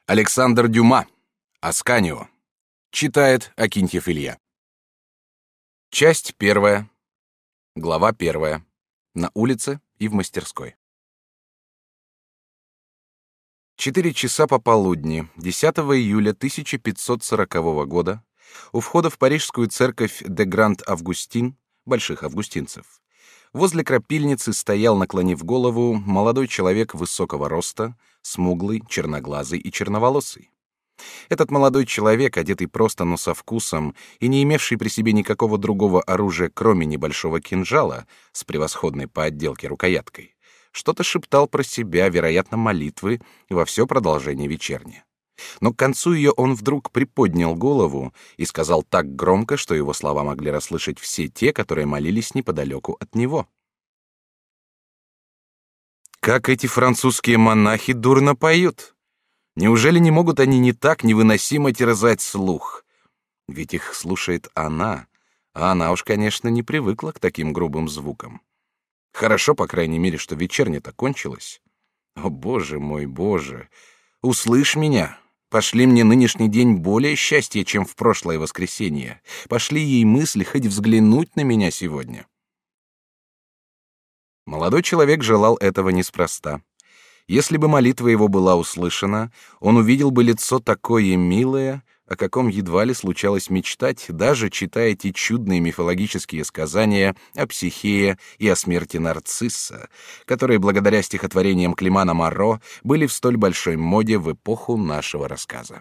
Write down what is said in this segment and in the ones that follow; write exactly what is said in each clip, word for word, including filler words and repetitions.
Александр Дюма. Асканио. Читает Акинфьев Илья. Часть первая. Глава первая. На улице и в мастерской. Четыре часа пополудни, десятого июля тысяча пятьсот сорокового года, у входа в парижскую церковь де Гранд-Августин, Больших Августинцев, возле крапильницы стоял, наклонив голову, молодой человек высокого роста, смуглый, черноглазый и черноволосый. Этот молодой человек, одетый просто, но со вкусом, и не имевший при себе никакого другого оружия, кроме небольшого кинжала с превосходной по отделке рукояткой, что-то шептал про себя, вероятно, молитвы, во все продолжение вечерни. Но к концу ее он вдруг приподнял голову и сказал так громко, что его слова могли расслышать все те, которые молились неподалеку от него. «Как эти французские монахи дурно поют! Неужели не могут они не так невыносимо терзать слух? Ведь их слушает она, а она уж, конечно, не привыкла к таким грубым звукам. Хорошо, по крайней мере, что вечерня-то кончилась. О, Боже мой, Боже! Услышь меня! Пошли мне нынешний день более счастья, чем в прошлое воскресенье. Пошли ей мысли хоть взглянуть на меня сегодня». Молодой человек желал этого неспроста. Если бы молитва его была услышана, он увидел бы лицо такое милое, о каком едва ли случалось мечтать, даже читая те чудные мифологические сказания о Психее и о смерти Нарцисса, которые, благодаря стихотворениям Климана Моро, были в столь большой моде в эпоху нашего рассказа.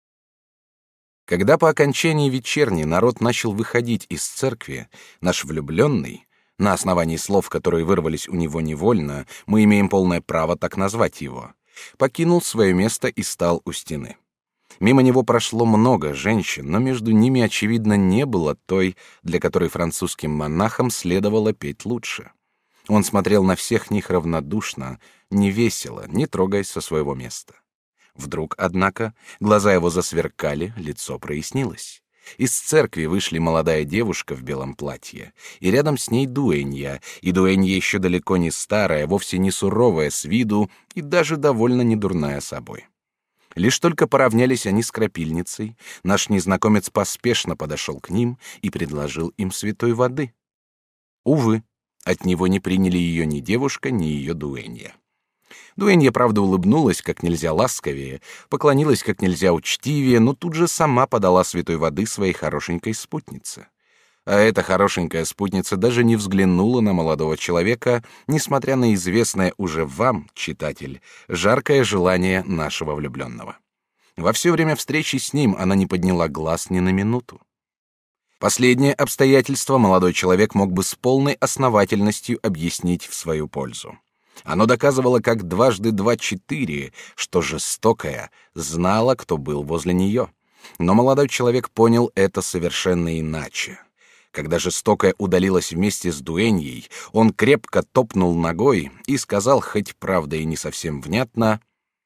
Когда по окончании вечерни народ начал выходить из церкви, наш влюбленный, на основании слов, которые вырвались у него невольно, мы имеем полное право так назвать его, покинул свое место и стал у стены. Мимо него прошло много женщин, но между ними, очевидно, не было той, для которой французским монахам следовало петь лучше. Он смотрел на всех них равнодушно, невесело, не трогаясь со своего места. Вдруг, однако, глаза его засверкали, лицо прояснилось. Из церкви вышли молодая девушка в белом платье, и рядом с ней дуэнья, и дуэнья еще далеко не старая, вовсе не суровая с виду и даже довольно недурная собой. Лишь только поравнялись они с крапильницей, наш незнакомец поспешно подошел к ним и предложил им святой воды. Увы, от него не приняли ее ни девушка, ни ее дуэнья. Дуэнья, правда, улыбнулась как нельзя ласковее, поклонилась как нельзя учтивее, но тут же сама подала святой воды своей хорошенькой спутнице. А эта хорошенькая спутница даже не взглянула на молодого человека, несмотря на известное уже вам, читатель, жаркое желание нашего влюбленного. Во все время встречи с ним она не подняла глаз ни на минуту. Последнее обстоятельство молодой человек мог бы с полной основательностью объяснить в свою пользу. Оно доказывало, как дважды два четыре, что жестокая знала, кто был возле нее. Но молодой человек понял это совершенно иначе. Когда жестокая удалилась вместе с дуэньей, он крепко топнул ногой и сказал, хоть правда и не совсем внятно: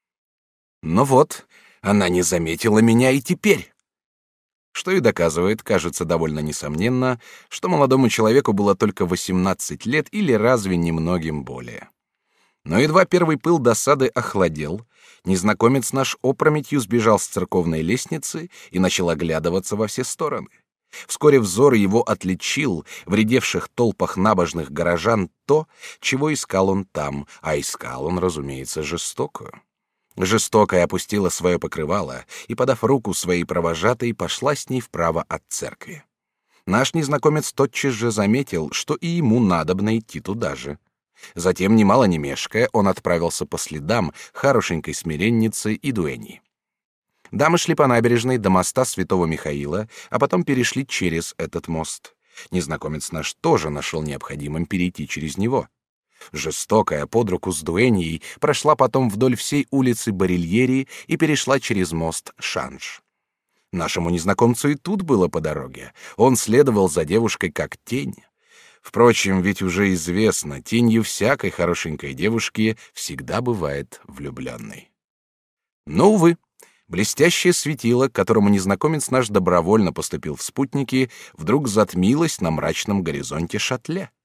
«Ну вот, она не заметила меня и теперь». Что и доказывает, кажется довольно несомненно, что молодому человеку было только восемнадцать лет или разве немногим более. Но едва первый пыл досады охладел, незнакомец наш опрометью сбежал с церковной лестницы и начал оглядываться во все стороны. Вскоре взор его отличил в редевших толпах набожных горожан то, чего искал он там, а искал он, разумеется, жестокую. Жестокая опустила свое покрывало и, подав руку своей провожатой, пошла с ней вправо от церкви. Наш незнакомец тотчас же заметил, что и ему надобно идти туда же. Затем, немало не мешкая, он отправился по следам хорошенькой смиренницы и дуэни. Дамы шли по набережной до моста Святого Михаила, а потом перешли через этот мост. Незнакомец наш тоже нашел необходимым перейти через него. Жестокая под руку с дуэньей прошла потом вдоль всей улицы Барильери и перешла через мост Шанж. Нашему незнакомцу и тут было по дороге. Он следовал за девушкой как тень. Впрочем, ведь уже известно, тенью всякой хорошенькой девушки всегда бывает влюбленной. Но, увы, блестящее светило, к которому незнакомец наш добровольно поступил в спутники, вдруг затмилось на мрачном горизонте Шатле,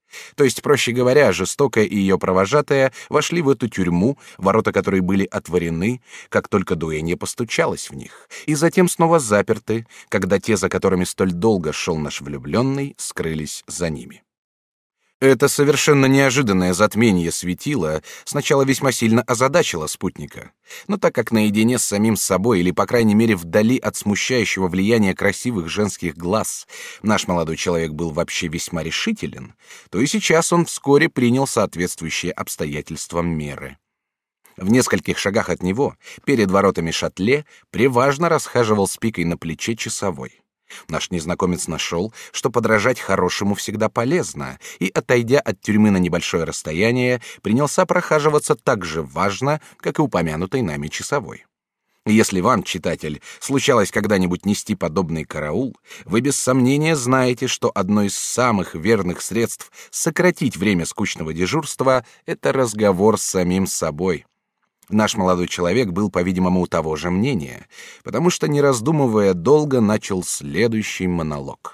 То есть, проще говоря, жестокая и ее провожатая вошли в эту тюрьму, ворота которой были отворены, как только дуэнья постучалась в них, и затем снова заперты, когда те, за которыми столь долго шел наш влюбленный, скрылись за ними. Это совершенно неожиданное затмение светила сначала весьма сильно озадачило спутника, но так как наедине с самим собой, или, по крайней мере, вдали от смущающего влияния красивых женских глаз, наш молодой человек был вообще весьма решителен, то и сейчас он вскоре принял соответствующие обстоятельствам меры. В нескольких шагах от него, перед воротами Шатле, преважно расхаживал с пикой на плече часовой. Наш незнакомец нашел, что подражать хорошему всегда полезно, и, отойдя от тюрьмы на небольшое расстояние, принялся прохаживаться так же важно, как и упомянутый нами часовой. Если вам, читатель, случалось когда-нибудь нести подобный караул, вы без сомнения знаете, что одно из самых верных средств сократить время скучного дежурства — это разговор с самим собой. Наш молодой человек был, по-видимому, того же мнения, потому что, не раздумывая долго, начал следующий монолог.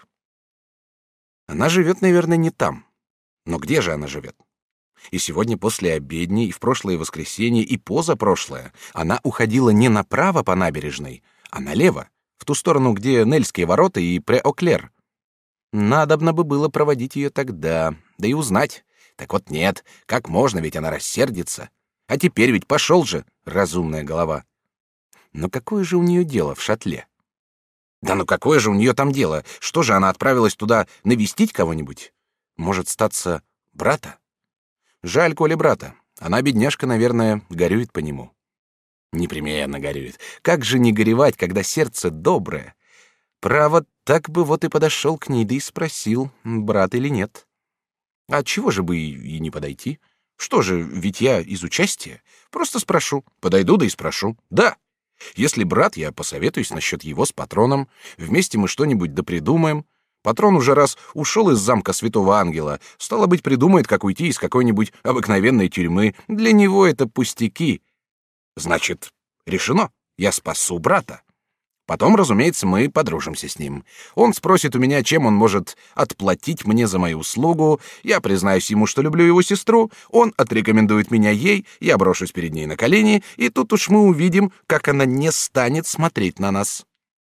Она живет, наверное, не там. Но где же она живет? И сегодня после обедни, и в прошлое воскресенье, и позапрошлое она уходила не направо по набережной, а налево, в ту сторону, где Нельские ворота и Пре-Оклер. Надобно бы было проводить ее тогда, да и узнать. Так вот нет, как можно, ведь она рассердится. А теперь ведь пошел же, разумная голова. Но какое же у нее дело в Шатле? Да ну какое же у нее там дело? Что же, она отправилась туда навестить кого-нибудь? Может, статься брата? Жаль, коли брата. Она, бедняжка, наверное, горюет по нему. Непременно горюет. Как же не горевать, когда сердце доброе? Право, так бы вот и подошел к ней, да и спросил, брат или нет. А чего же бы и не подойти? Что же, ведь я из участия. Просто спрошу. Подойду, да и спрошу. Да. Если брат, я посоветуюсь насчет его с патроном. Вместе мы что-нибудь да придумаем. Патрон уже раз ушел из замка Святого Ангела. Стало быть, придумает, как уйти из какой-нибудь обыкновенной тюрьмы. Для него это пустяки. Значит, решено. Я спасу брата. Потом, разумеется, мы подружимся с ним. Он спросит у меня, чем он может отплатить мне за мою услугу. Я признаюсь ему, что люблю его сестру. Он отрекомендует меня ей. Я брошусь перед ней на колени, и тут уж мы увидим, как она не станет смотреть на нас.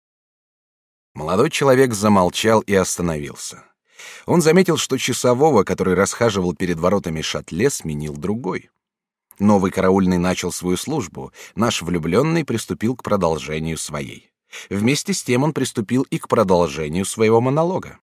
Молодой человек замолчал и остановился. Он заметил, что часового, который расхаживал перед воротами Шатле, сменил другой. Новый караульный начал свою службу. Наш влюбленный приступил к продолжению своей. Вместе с тем он приступил и к продолжению своего монолога.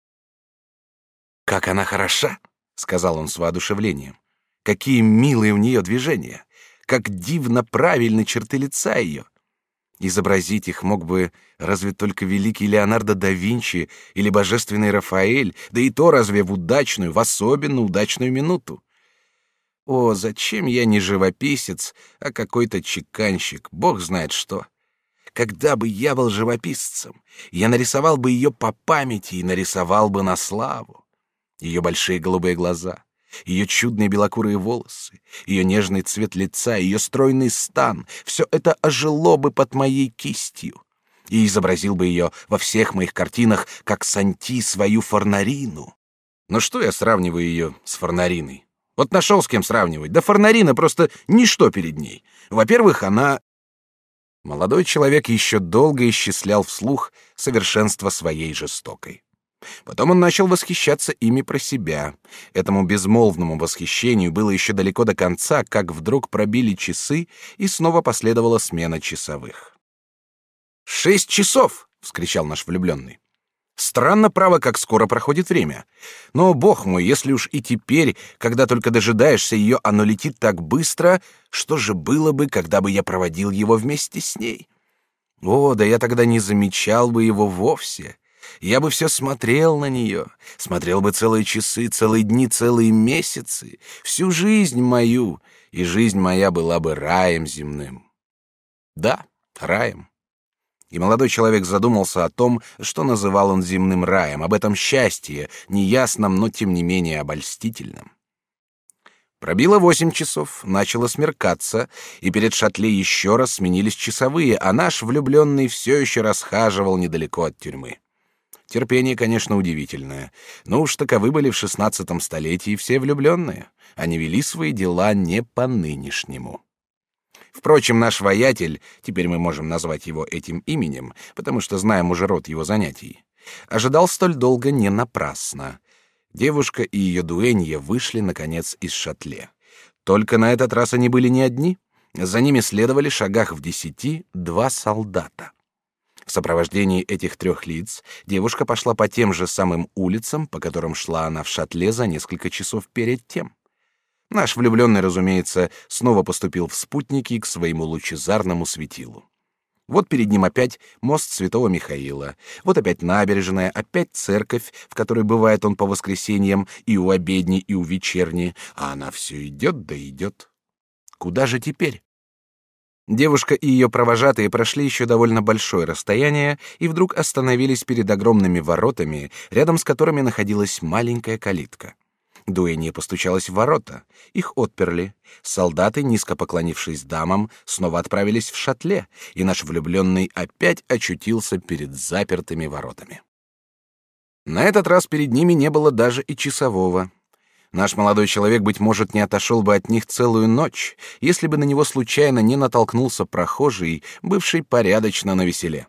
«Как она хороша!» — сказал он с воодушевлением. «Какие милые у нее движения! Как дивно правильны черты лица ее! Изобразить их мог бы разве только великий Леонардо да Винчи или божественный Рафаэль, да и то разве в удачную, в особенно удачную минуту. О, зачем я не живописец, а какой-то чеканщик, бог знает что! Когда бы я был живописцем, я нарисовал бы ее по памяти и нарисовал бы на славу. Ее большие голубые глаза, ее чудные белокурые волосы, ее нежный цвет лица, ее стройный стан — все это ожило бы под моей кистью. И изобразил бы ее во всех моих картинах, как Санти свою Форнарину. Но что я сравниваю ее с Форнариной? Вот нашел с кем сравнивать. Да Форнарина просто ничто перед ней. Во-первых, она... Молодой человек еще долго исчислял вслух совершенство своей жестокой. Потом он начал восхищаться ими про себя. Этому безмолвному восхищению было еще далеко до конца, как вдруг пробили часы, и снова последовала смена часовых. «Шесть часов!» — вскричал наш влюбленный. «Странно, право, как скоро проходит время. Но, бог мой, если уж и теперь, когда только дожидаешься ее, оно летит так быстро, что же было бы, когда бы я проводил его вместе с ней? О, да я тогда не замечал бы его вовсе. Я бы все смотрел на нее, смотрел бы целые часы, целые дни, целые месяцы, всю жизнь мою, и жизнь моя была бы раем земным. Да, раем». И молодой человек задумался о том, что называл он земным раем, об этом счастье, неясном, но тем не менее обольстительном. Пробило восемь часов, начало смеркаться, и перед Шатле еще раз сменились часовые, а наш влюбленный все еще расхаживал недалеко от тюрьмы. Терпение, конечно, удивительное, но уж таковы были в шестнадцатом столетии все влюбленные. Они вели свои дела не по-нынешнему. Впрочем, наш воятель, теперь мы можем назвать его этим именем, потому что знаем уже род его занятий, ожидал столь долго не напрасно. Девушка и ее дуэнья вышли, наконец, из шатле. Только на этот раз они были не одни. За ними следовали шагах в десяти два солдата. В сопровождении этих трех лиц девушка пошла по тем же самым улицам, по которым шла она в шатле за несколько часов перед тем. Наш влюбленный, разумеется, снова поступил в спутники к своему лучезарному светилу. Вот перед ним опять мост Святого Михаила, вот опять набережная, опять церковь, в которой бывает он по воскресеньям и у обедни, и у вечерни, а она все идет да идет. Куда же теперь? Девушка и ее провожатые прошли еще довольно большое расстояние и вдруг остановились перед огромными воротами, рядом с которыми находилась маленькая калитка. Дуэнья постучалась в ворота, их отперли. Солдаты, низко поклонившись дамам, снова отправились в шатле, и наш влюбленный опять очутился перед запертыми воротами. На этот раз перед ними не было даже и часового. Наш молодой человек, быть может, не отошел бы от них целую ночь, если бы на него случайно не натолкнулся прохожий, бывший порядочно навеселе.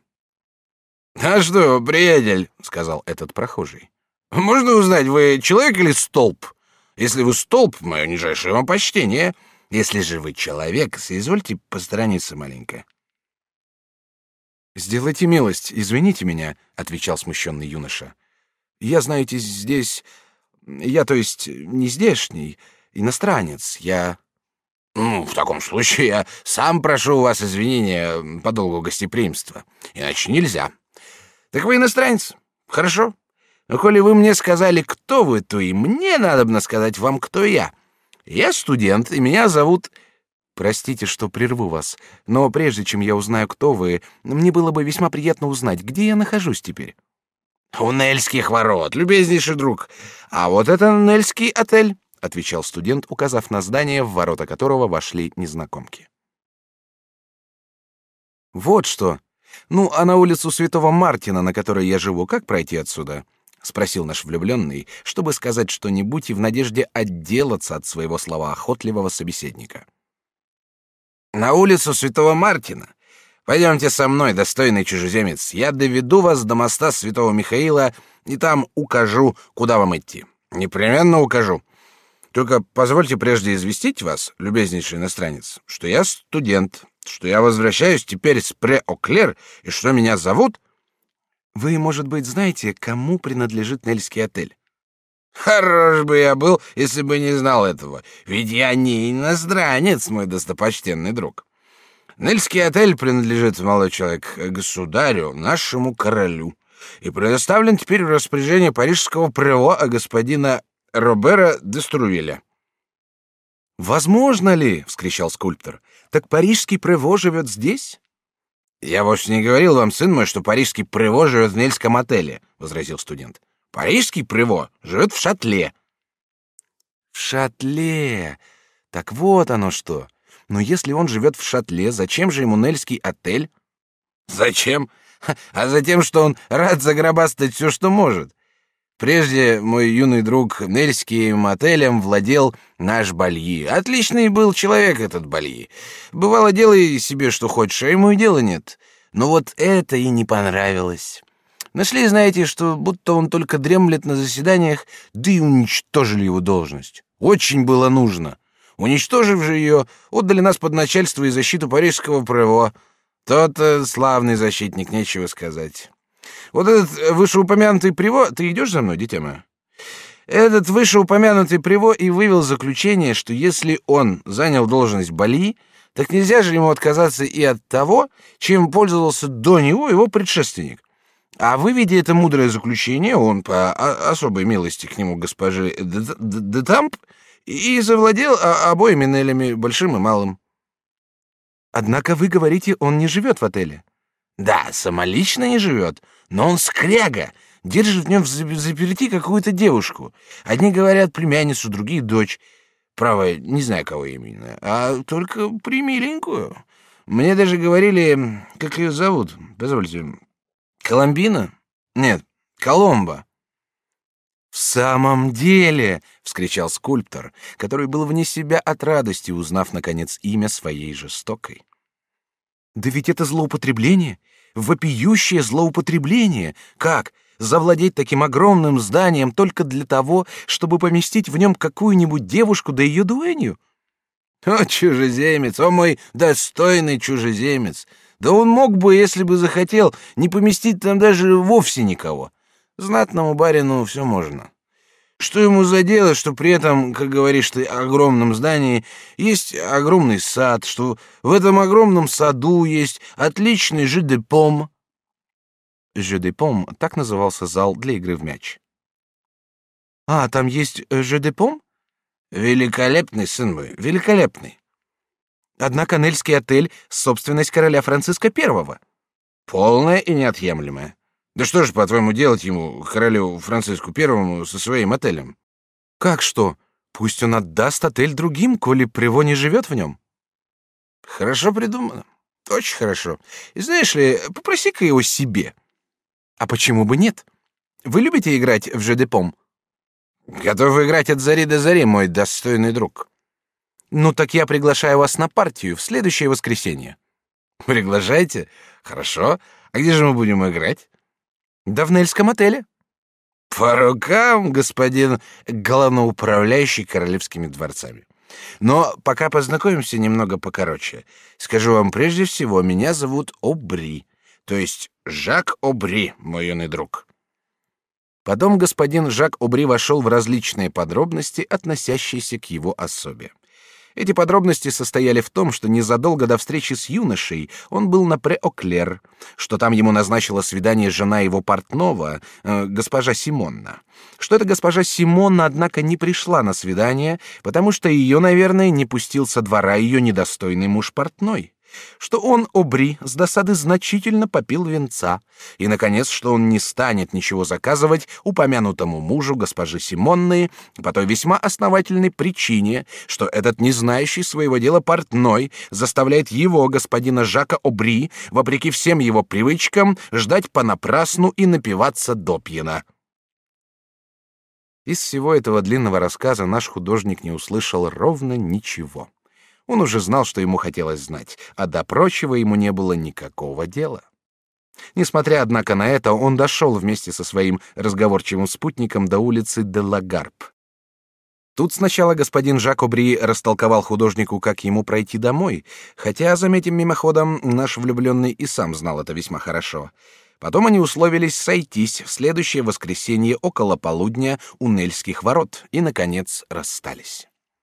«А что, приятель, — сказал этот прохожий, — можно узнать, вы человек или столб? Если вы столб, мое нижайшее вам почтение. Если же вы человек, соизвольте посторониться маленько». «Сделайте милость, извините меня, — отвечал смущенный юноша. Я, знаете, здесь... Я, то есть, не здешний, иностранец, я...» «Ну, в таком случае я сам прошу у вас извинения по долгу гостеприимства. Иначе нельзя. Так вы иностранец? Хорошо. Но коли вы мне сказали, кто вы, то и мне надобно сказать вам, кто я. Я студент, и меня зовут...» «Простите, что прерву вас, но прежде чем я узнаю, кто вы, мне было бы весьма приятно узнать, где я нахожусь теперь». «У Нельских ворот, любезнейший друг. А вот это Нельский отель», — отвечал студент, указав на здание, в ворота которого вошли незнакомки. «Вот что. Ну, а на улицу Святого Мартина, на которой я живу, как пройти отсюда?» — спросил наш влюбленный, чтобы сказать что-нибудь и в надежде отделаться от своего словоохотливого собеседника. «На улицу Святого Мартина? Пойдемте со мной, достойный чужеземец. Я доведу вас до моста Святого Михаила и там укажу, куда вам идти. Непременно укажу. Только позвольте прежде известить вас, любезнейший иностранец, что я студент, что я возвращаюсь теперь с Пре-Оклер и что меня зовут...» «Вы, может быть, знаете, кому принадлежит Нельский отель?» «Хорош бы я был, если бы не знал этого, ведь я не иностранец, мой достопочтенный друг. Нельский отель принадлежит, молодой человек, государю, нашему королю, и предоставлен теперь в распоряжение парижского прево господина Робера де Струвеля». «Возможно ли, — вскричал скульптор, — так парижский прево живет здесь?» «Я вовсе не говорил вам, сын мой, что парижский прево живет в Нельском отеле, — возразил студент. Парижский прево живет в шатле». «В шатле? Так вот оно что. Но если он живет в шатле, зачем же ему Нельский отель?» «Зачем? А затем, что он рад загробастать все, что может. Прежде, мой юный друг, Нельским отелем владел наш Бальи. Отличный был человек этот Бальи. Бывало, делай себе что хочешь, а ему и дела нет. Но вот это и не понравилось. Нашли, знаете, что будто он только дремлет на заседаниях, да и уничтожили его должность. Очень было нужно. Уничтожив же ее, отдали нас под начальство и защиту парижского прево. Тот-то славный защитник, нечего сказать. Вот этот вышеупомянутый прево... Ты идешь за мной, дитя мое? Этот вышеупомянутый прево и вывел заключение, что если он занял должность Бальи, так нельзя же ему отказаться и от того, чем пользовался до него его предшественник. А выведя это мудрое заключение, он по особой милости к нему госпожи де Тамп и завладел обоими Нелями, большим и малым. «Однако вы говорите, он не живет в отеле?» «Да, самолично не живет, но он скряга, держит в нем взаперти какую-то девушку. Одни говорят племянницу, другие — дочь. Право, не знаю, кого именно, а только примиленькую. Мне даже говорили, как ее зовут, позвольте, Коломбина? Нет, Коломбо. В самом деле, вскричал скульптор, который был вне себя от радости, узнав наконец имя своей жестокой. Да ведь это злоупотребление, вопиющее злоупотребление. Как завладеть таким огромным зданием только для того, чтобы поместить в нем какую-нибудь девушку да ее дуэнью? О, чужеземец, о мой достойный чужеземец! Да он мог бы, если бы захотел, не поместить там даже вовсе никого. Знатному барину все можно. Что ему за дело, что при этом, как говоришь ты, огромном здании есть огромный сад, что в этом огромном саду есть отличный jeu de paume? Jeu de paume — так назывался зал для игры в мяч. А, там есть jeu de paume? Великолепный, сын мой, великолепный. Однако Нельский отель — собственность короля Франциска Первого. Полная и неотъемлемая. Да что же, по-твоему, делать ему, королю Франциску Первому, со своим отелем? Как что? Пусть он отдаст отель другим, коли Прево не живет в нем. Хорошо придумано. Очень хорошо. И знаешь ли, попроси-ка его себе. А почему бы нет? Вы любите играть в jeu de paume? Готов играть от зари до зари, мой достойный друг. Ну так я приглашаю вас на партию в следующее воскресенье. Приглашайте? Хорошо. А где же мы будем играть? Да в Нельском отеле. По рукам, господин главноуправляющий королевскими дворцами. Но пока познакомимся немного покороче. Скажу вам прежде всего, меня зовут Обри, то есть Жак Обри, мой юный друг. Потом господин Жак Обри вошел в различные подробности, относящиеся к его особе. Эти подробности состояли в том, что незадолго до встречи с юношей он был на Прé-Оклер, что там ему назначила свидание жена его портного, э, госпожа Симонна, что эта госпожа Симонна, однако, не пришла на свидание, потому что ее, наверное, не пустил со двора ее недостойный муж портной, что он, Обри, с досады значительно попил винца, и, наконец, что он не станет ничего заказывать упомянутому мужу госпожи Симонны по той весьма основательной причине, что этот не знающий своего дела портной заставляет его, господина Жака Обри, вопреки всем его привычкам, ждать понапрасну и напиваться допьяна. Из всего этого длинного рассказа наш художник не услышал ровно ничего. Он уже знал, что ему хотелось знать, а до прочего ему не было никакого дела. Несмотря, однако, на это, он дошел вместе со своим разговорчивым спутником до улицы де ла Гарп. Тут сначала господин Жак Обри растолковал художнику, как ему пройти домой, хотя, заметим мимоходом, наш влюбленный и сам знал это весьма хорошо. Потом они условились сойтись в следующее воскресенье около полудня у Нельских ворот и, наконец, расстались.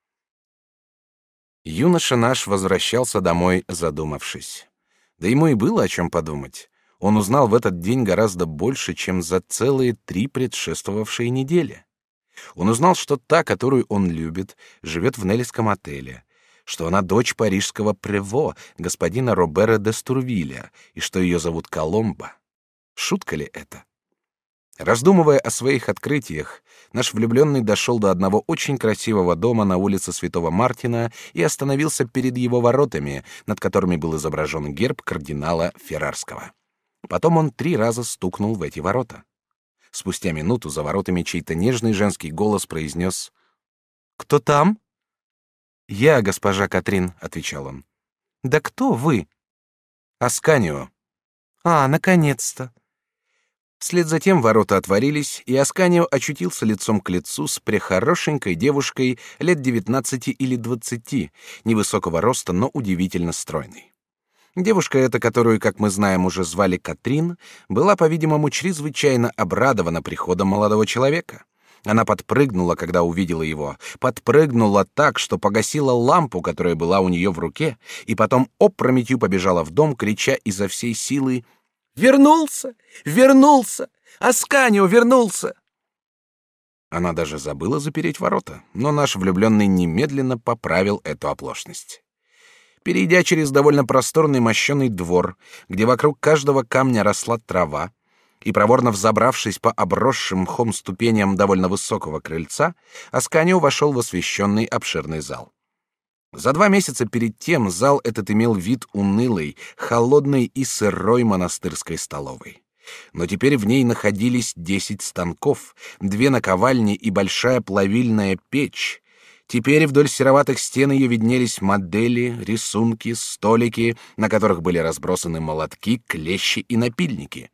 Юноша наш возвращался домой, задумавшись. Да ему и было о чем подумать. Он узнал в этот день гораздо больше, чем за целые три предшествовавшие недели. Он узнал, что та, которую он любит, живет в Нельском отеле, что она дочь парижского Прево, господина Робера де Стурвиля, и что ее зовут Коломбо. Шутка ли это? Раздумывая о своих открытиях, наш влюбленный дошел до одного очень красивого дома на улице Святого Мартина и остановился перед его воротами, над которыми был изображен герб кардинала Феррарского. Потом он три раза стукнул в эти ворота. Спустя минуту за воротами чей-то нежный женский голос произнес: «Кто там?» «Я, госпожа Катрин», — отвечал он. «Да кто вы?» «Асканио». «А, наконец-то». Вслед за тем ворота отворились, и Асканио очутился лицом к лицу с прехорошенькой девушкой лет девятнадцати или двадцати, невысокого роста, но удивительно стройной. Девушка эта, которую, как мы знаем, уже звали Катрин, была, по-видимому, чрезвычайно обрадована приходом молодого человека. Она подпрыгнула, когда увидела его, подпрыгнула так, что погасила лампу, которая была у нее в руке, и потом опрометью побежала в дом, крича изо всей силы: «Вернулся! Вернулся! Асканио вернулся!» Она даже забыла запереть ворота, но наш влюбленный немедленно поправил эту оплошность. Перейдя через довольно просторный мощеный двор, где вокруг каждого камня росла трава, и проворно взобравшись по обросшим мхом ступеням довольно высокого крыльца, Асканио вошел в освещенный обширный зал. За два месяца перед тем зал этот имел вид унылой, холодной и сырой монастырской столовой. Но теперь в ней находились десять станков, две наковальни и большая плавильная печь. Теперь вдоль сероватых стен ее виднелись модели, рисунки, столики, на которых были разбросаны молотки, клещи и напильники.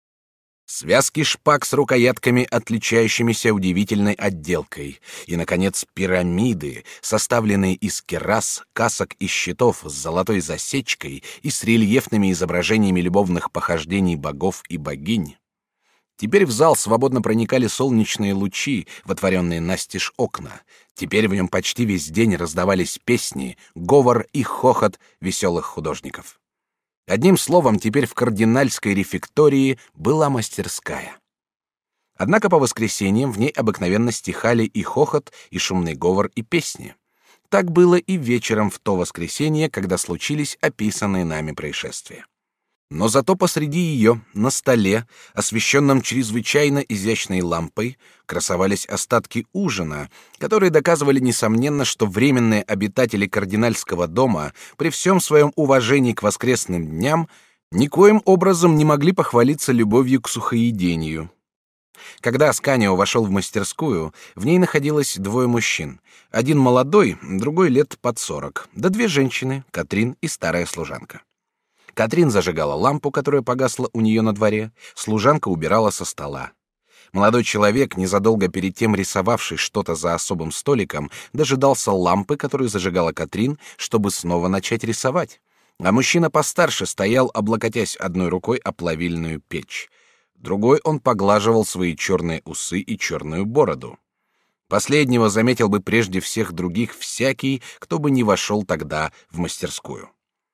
Связки шпаг с рукоятками, отличающимися удивительной отделкой, и, наконец, пирамиды, составленные из керас, касок и щитов с золотой засечкой и с рельефными изображениями любовных похождений богов и богинь. Теперь в зал свободно проникали солнечные лучи, вотворенные настежь окна. Теперь в нем почти весь день раздавались песни, говор и хохот веселых художников. Одним словом, теперь в кардинальской рефектории была мастерская. Однако по воскресеньям в ней обыкновенно стихали и хохот, и шумный говор, и песни. Так было и вечером в то воскресенье, когда случились описанные нами происшествия. Но зато посреди ее, на столе, освещенном чрезвычайно изящной лампой, красовались остатки ужина, которые доказывали несомненно, что временные обитатели кардинальского дома при всем своем уважении к воскресным дням никоим образом не могли похвалиться любовью к сухоедению. Когда Асканио вошел в мастерскую, в ней находилось двое мужчин, один молодой, другой лет под сорок, да две женщины, Катрин и старая служанка. Катрин зажигала лампу, которая погасла у нее на дворе, служанка убирала со стола. Молодой человек, незадолго перед тем рисовавший что-то за особым столиком, дожидался лампы, которую зажигала Катрин, чтобы снова начать рисовать. А мужчина постарше стоял, облокотясь одной рукой о плавильную печь. Другой он поглаживал свои черные усы и черную бороду. Последнего заметил бы прежде всех других всякий, кто бы не вошел тогда в мастерскую.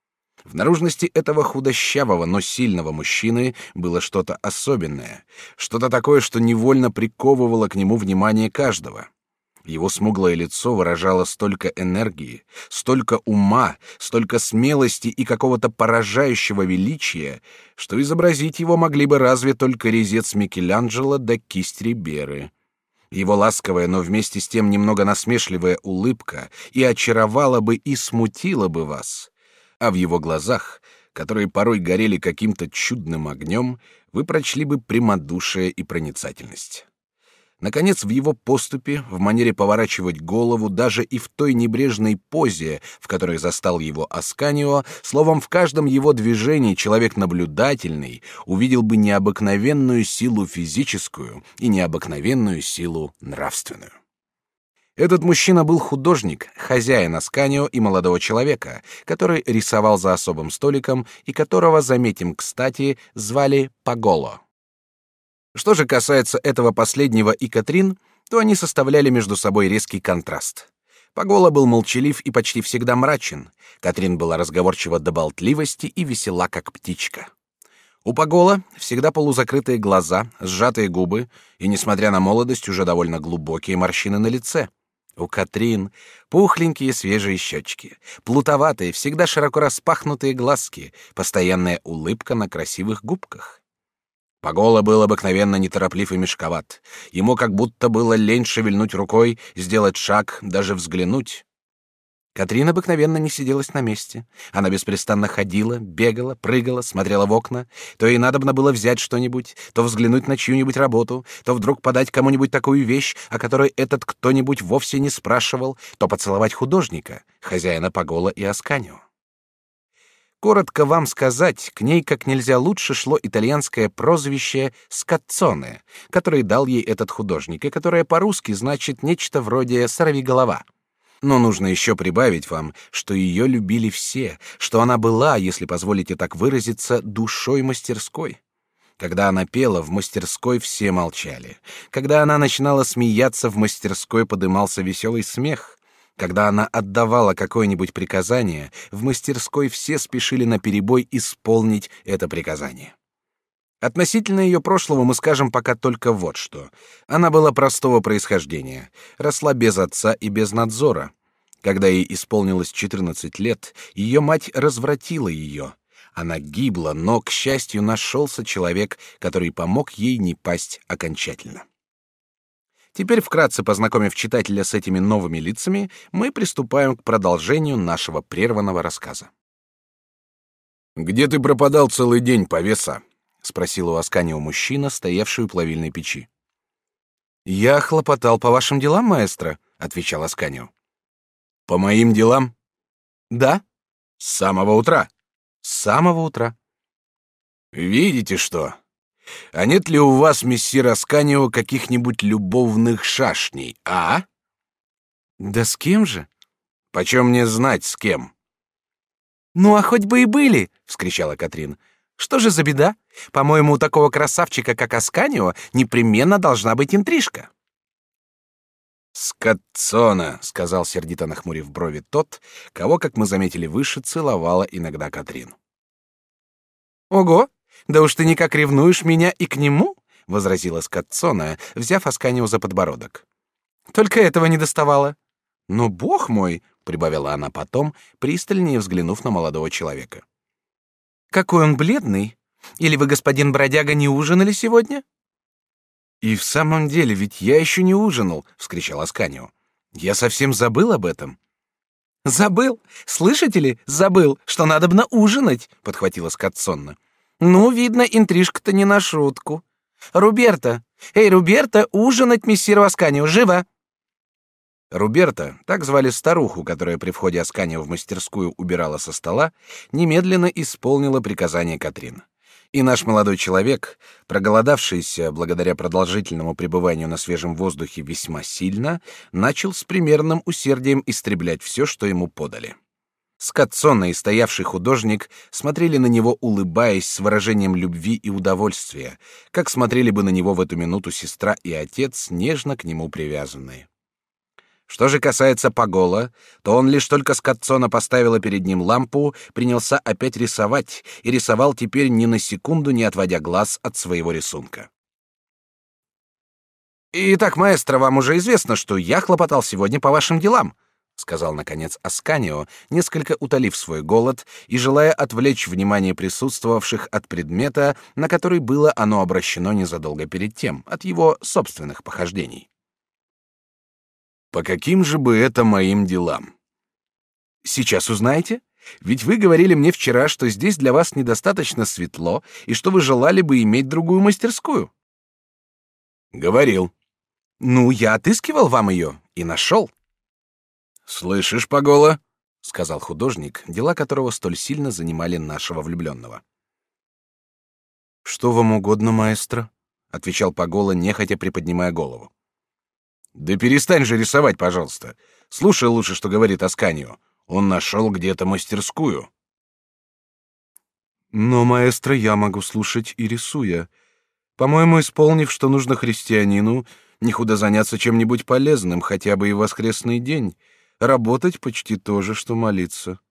В наружности этого худощавого, но сильного мужчины было что-то особенное, что-то такое, что невольно приковывало к нему внимание каждого. Его смуглое лицо выражало столько энергии, столько ума, столько смелости и какого-то поражающего величия, что изобразить его могли бы разве только резец Микеланджело да кисть Риберы. Его ласковая, но вместе с тем немного насмешливая улыбка и очаровала бы, и смутила бы вас. А в его глазах, которые порой горели каким-то чудным огнем, вы прочли бы прямодушие и проницательность. Наконец, в его поступе, в манере поворачивать голову, даже и в той небрежной позе, в которой застал его Асканио, словом, в каждом его движении человек наблюдательный увидел бы необыкновенную силу физическую и необыкновенную силу нравственную. Этот мужчина был художник, хозяин Асканио и молодого человека, который рисовал за особым столиком и которого, заметим кстати, звали Паголо. Что же касается этого последнего и Катрин, то они составляли между собой резкий контраст. Паголо был молчалив и почти всегда мрачен, Катрин была разговорчива до болтливости и весела, как птичка. У Паголо всегда полузакрытые глаза, сжатые губы и, несмотря на молодость, уже довольно глубокие морщины на лице. У Катрин пухленькие свежие щечки, плутоватые, всегда широко распахнутые глазки, постоянная улыбка на красивых губках. Паголо был обыкновенно нетороплив и мешковат. Ему как будто было лень шевельнуть рукой, сделать шаг, даже взглянуть. Катрин обыкновенно не сиделась на месте. Она беспрестанно ходила, бегала, прыгала, смотрела в окна. То ей надобно было взять что-нибудь, то взглянуть на чью-нибудь работу, то вдруг подать кому-нибудь такую вещь, о которой этот кто-нибудь вовсе не спрашивал, то поцеловать художника, хозяина Паголо и Асканио. Коротко вам сказать, к ней как нельзя лучше шло итальянское прозвище «скаццоне», которое дал ей этот художник, и которое по-русски значит нечто вроде «сорвиголова». Но нужно еще прибавить вам, что ее любили все, что она была, если позволите так выразиться, душой мастерской. Когда она пела, в мастерской все молчали. Когда она начинала смеяться, в мастерской подымался веселый смех. Когда она отдавала какое-нибудь приказание, в мастерской все спешили наперебой исполнить это приказание. Относительно ее прошлого мы скажем пока только вот что. Она была простого происхождения, росла без отца и без надзора. Когда ей исполнилось четырнадцать лет, ее мать развратила ее. Она гибла, но, к счастью, нашелся человек, который помог ей не пасть окончательно. Теперь, вкратце познакомив читателя с этими новыми лицами, мы приступаем к продолжению нашего прерванного рассказа. «Где ты пропадал целый день, повеса?» — спросил у Асканио мужчина, стоявший у плавильной печи. «Я хлопотал по вашим делам, маэстро», — отвечал Асканио. «По моим делам?» «Да». «С самого утра?» «С самого утра». «Видите что? А нет ли у вас, мессир Асканио, каких-нибудь любовных шашней, а?» «Да с кем же?» «Почем мне знать, с кем?» «Ну, а хоть бы и были!» — вскричала Катрин. «Что же за беда? По-моему, у такого красавчика, как Асканио, непременно должна быть интрижка». «Скотцона!» — сказал сердито нахмурив брови тот, кого, как мы заметили выше, целовала иногда Катрин. «Ого! Да уж ты никак ревнуешь меня и к нему?» — возразила Скотцона, взяв Асканио за подбородок. «Только этого не доставало. Но, бог мой!» — прибавила она потом, пристальнее взглянув на молодого человека. «Какой он бледный! Или вы, господин бродяга, не ужинали сегодня?» «И в самом деле, ведь я еще не ужинал!» — вскричал Асканио. «Я совсем забыл об этом». «Забыл? Слышите ли, забыл, что надобно ужинать!» — подхватила Скотцонна. «Ну, видно, интрижка-то не на шутку. Руберта! Эй, Руберта, ужинать мессиру Асканио! Живо!» Руберта, так звали старуху, которая при входе Асканио в мастерскую убирала со стола, немедленно исполнила приказание Катрин. И наш молодой человек, проголодавшийся благодаря продолжительному пребыванию на свежем воздухе весьма сильно, начал с примерным усердием истреблять все, что ему подали. Скотцона и стоявший художник смотрели на него, улыбаясь с выражением любви и удовольствия, как смотрели бы на него в эту минуту сестра и отец, нежно к нему привязанные. Что же касается Пагола, то он лишь только Скотцона поставила перед ним лампу, принялся опять рисовать, и рисовал теперь ни на секунду не отводя глаз от своего рисунка. «Итак, маэстро, вам уже известно, что я хлопотал сегодня по вашим делам», — сказал, наконец, Асканио, несколько утолив свой голод и желая отвлечь внимание присутствовавших от предмета, на который было оно обращено незадолго перед тем, от его собственных похождений. «По каким же бы это моим делам?» «Сейчас узнаете. Ведь вы говорили мне вчера, что здесь для вас недостаточно светло и что вы желали бы иметь другую мастерскую». «Говорил». «Ну, я отыскивал вам ее и нашел». «Слышишь, Пагола?» — сказал художник, дела которого столь сильно занимали нашего влюбленного. «Что вам угодно, маэстро?» — отвечал Пагола, нехотя приподнимая голову. «Да перестань же рисовать, пожалуйста. Слушай лучше, что говорит Асканио. Он нашел где-то мастерскую». «Но, маэстро, я могу слушать и рисуя. По-моему, исполнив, что нужно христианину, не худо заняться чем-нибудь полезным, хотя бы и в воскресный день. Работать почти то же, что молиться».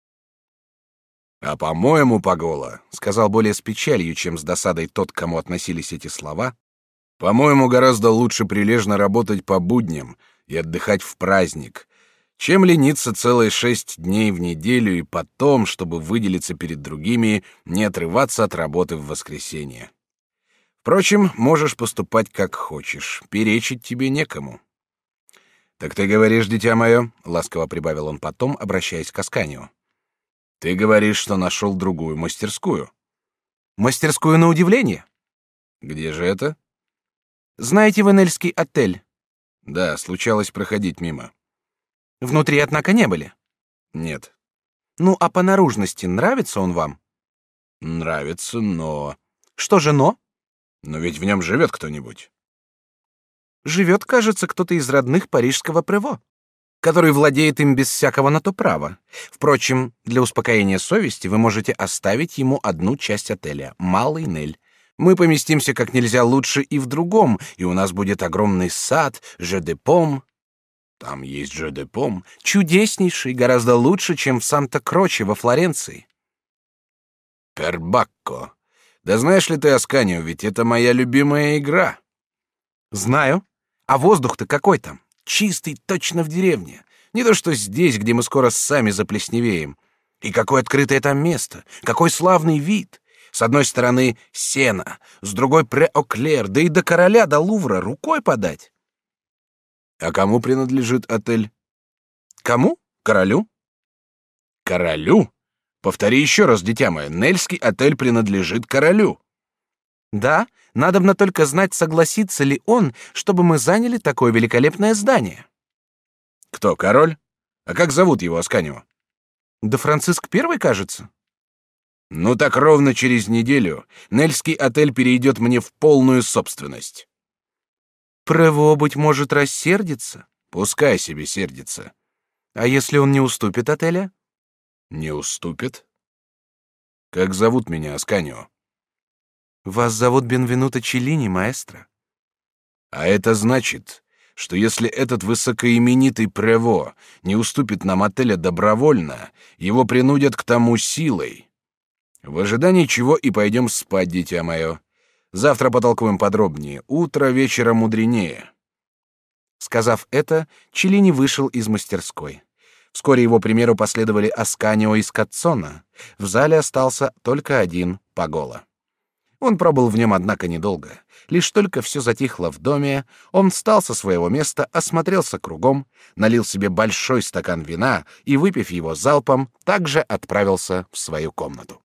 «А по-моему, Пагола, — сказал более с печалью, чем с досадой тот, к кому относились эти слова, — по-моему, гораздо лучше прилежно работать по будням и отдыхать в праздник, чем лениться целые шесть дней в неделю и потом, чтобы выделиться перед другими, не отрываться от работы в воскресенье. Впрочем, можешь поступать как хочешь, перечить тебе некому». «Так ты говоришь, дитя мое, — ласково прибавил он потом, обращаясь к Асканио, — ты говоришь, что нашел другую мастерскую». «Мастерскую на удивление». «Где же это?» «Знаете вы Нельский отель?» «Да, случалось проходить мимо». «Внутри, однако, не были?» «Нет». «Ну, а по наружности нравится он вам?» «Нравится, но...» «Что же но?» «Но ведь в нем живет кто-нибудь». «Живет, кажется, кто-то из родных парижского Прево, который владеет им без всякого на то права. Впрочем, для успокоения совести вы можете оставить ему одну часть отеля — Малый Нель. Мы поместимся как нельзя лучше и в другом, и у нас будет огромный сад, же де пом». «Там есть же де пом». «Чудеснейший, гораздо лучше, чем в Санта-Кроче во Флоренции». «Пербакко. Да знаешь ли ты, Асканио, ведь это моя любимая игра». «Знаю. А воздух-то какой там? Чистый, точно в деревне. Не то что здесь, где мы скоро сами заплесневеем. И какое открытое там место, какой славный вид. С одной стороны Сена, с другой Пре-Оклер, да и до Короля, до Лувра рукой подать». «А кому принадлежит отель?» «Кому? Королю». «Королю? Повтори еще раз, дитя мое, Нельский отель принадлежит королю». Да, надобно только знать, согласится ли он, чтобы мы заняли такое великолепное здание. Кто, король? А как зовут его, Асканио? Да Франциск Первый, кажется. Ну так ровно через неделю Нельский отель перейдет мне в полную собственность. Прево, быть может, рассердится. Пускай себе сердится. А если он не уступит отеля? Не уступит? Как зовут меня, Асканио? Вас зовут Бенвенуто Челлини, маэстро. А это значит, что если этот высокоименитый Прево не уступит нам отеля добровольно, его принудят к тому силой. В ожидании чего и пойдем спать, дитя мое. Завтра потолкуем подробнее. Утро вечера мудренее. Сказав это, Челлини вышел из мастерской. Вскоре его примеру последовали Асканио и Скотсона. В зале остался только один Пагола. Он пробыл в нем, однако, недолго. Лишь только все затихло в доме, он встал со своего места, осмотрелся кругом, налил себе большой стакан вина и, выпив его залпом, также отправился в свою комнату.